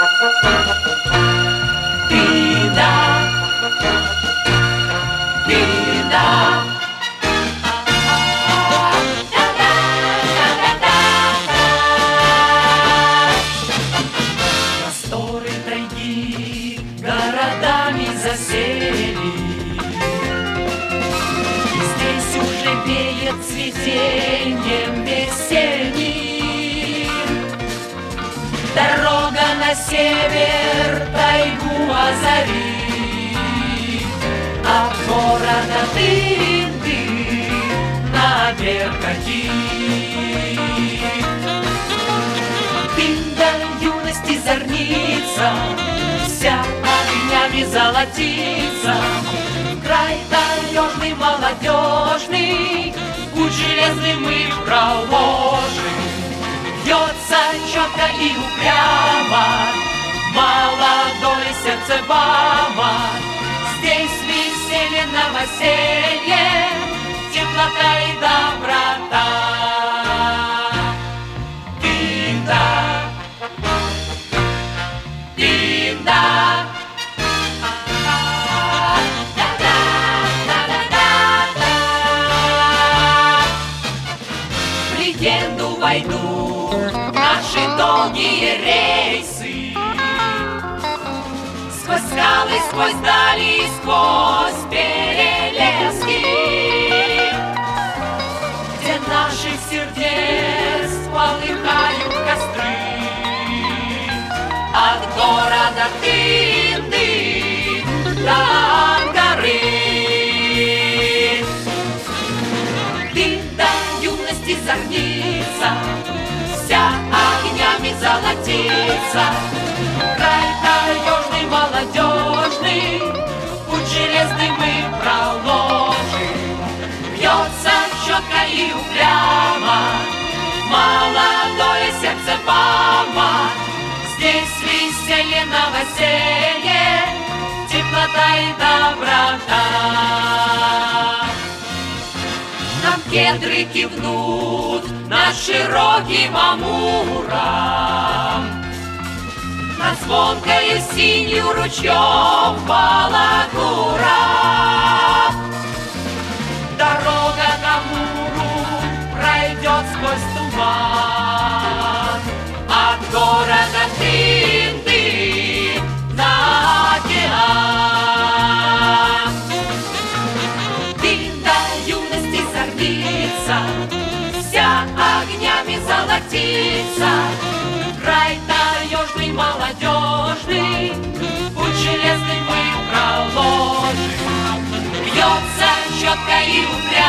Беда, беда. Просторы тайги городами засели, и здесь уже веет цветением весенним. Дорога на север тайгу озарит, от города дым-дым наверх катит. Дым до юности зорница, вся огнями золотится. Край таежный, молодежный, путь железный мы проложим. Бьется четко и упрямо молодое сердце баба. Здесь веселье, новоселье, теплота и доброта. Дым-да, дым-да. В легенду войдут наши долгие рейсы, сквозь скалы, сквозь дали, сквозь перелески, где наших сердец полыхают костры. От города дым-дым до горы. Дым до юности зорница, вся огнями золотится. Край таежный, молодежный, путь железный мы проложим. Бьется четко и упрямо молодое сердце баба. Здесь веселье, новоселье, теплота и доброта. Нам кедры кивнут над широким Амуром, над звонкою синью ручьем Балагура. Дорога к Амуру пройдет сквозь туман, от города дым-дым на океан. Дым до юности зорница, вся огнями золотится. Край таежный, молодежный, путь железный мы проложим. Бьется четко и упрямо